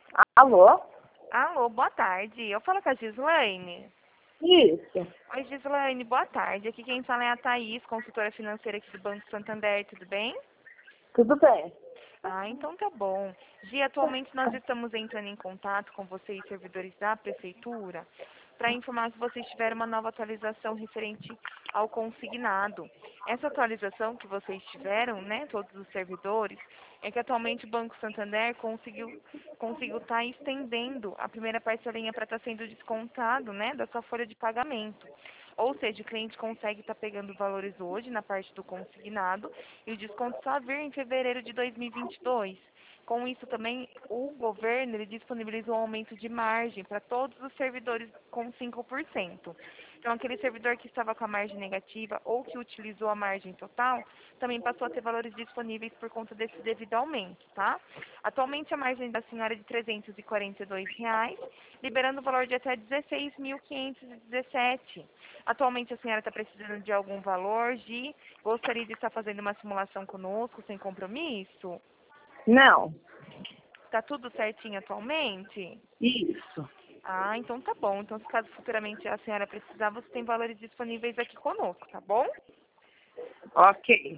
Alô? Alô, boa tarde. Eu falo com a Gislaine. Isso. Oi, Gislaine, boa tarde. Aqui quem fala é a Thaís, consultora financeira aqui do Banco Santander, tudo bem? Tudo bem? Ah, então tá bom. Gi, atualmente nós estamos entrando em contato com vocês, servidores da Prefeitura, para informar se vocês tiveram uma nova atualização referente ao consignado. Essa atualização que vocês tiveram, né, todos os servidores, é que atualmente o Banco Santander conseguiu estar estendendo a primeira parcelinha para estar sendo descontado, né, da sua folha de pagamento. Ou seja, o cliente consegue estar pegando valores hoje na parte do consignado e o desconto só vir em fevereiro de 2022. Com isso também, o governo ele disponibiliza um aumento de margem para todos os servidores com 5%. Então, aquele servidor que estava com a margem negativa ou que utilizou a margem total, também passou a ter valores disponíveis por conta desse devido aumento, tá? Atualmente, a margem da senhora é de R$ 342, liberando o valor de até 16.517. Atualmente, a senhora está precisando de algum valor, Gi? Gostaria de estar fazendo uma simulação conosco, sem compromisso? Não. Tá tudo certinho atualmente? Isso. Ah, então tá bom. Então, se caso futuramente a senhora precisar, você tem valores disponíveis aqui conosco, tá bom? Ok.